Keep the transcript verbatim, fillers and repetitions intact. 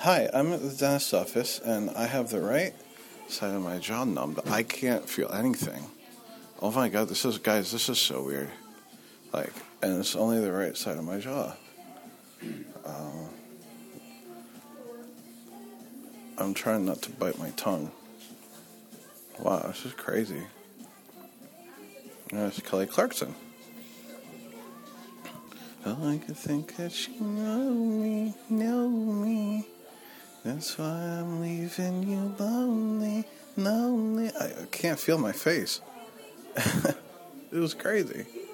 Hi, I'm at the dentist's office, and I have the right side of my jaw numbed. I can't feel anything. Oh my god, this is, guys, this is so weird. Like, and it's only the right side of my jaw. Um, I'm trying not to bite my tongue. Wow, this is crazy. That's Kelly Clarkson. Oh, I could think that you know me, know me. That's why I'm leaving you lonely, lonely. I, I can't feel my face. It was crazy.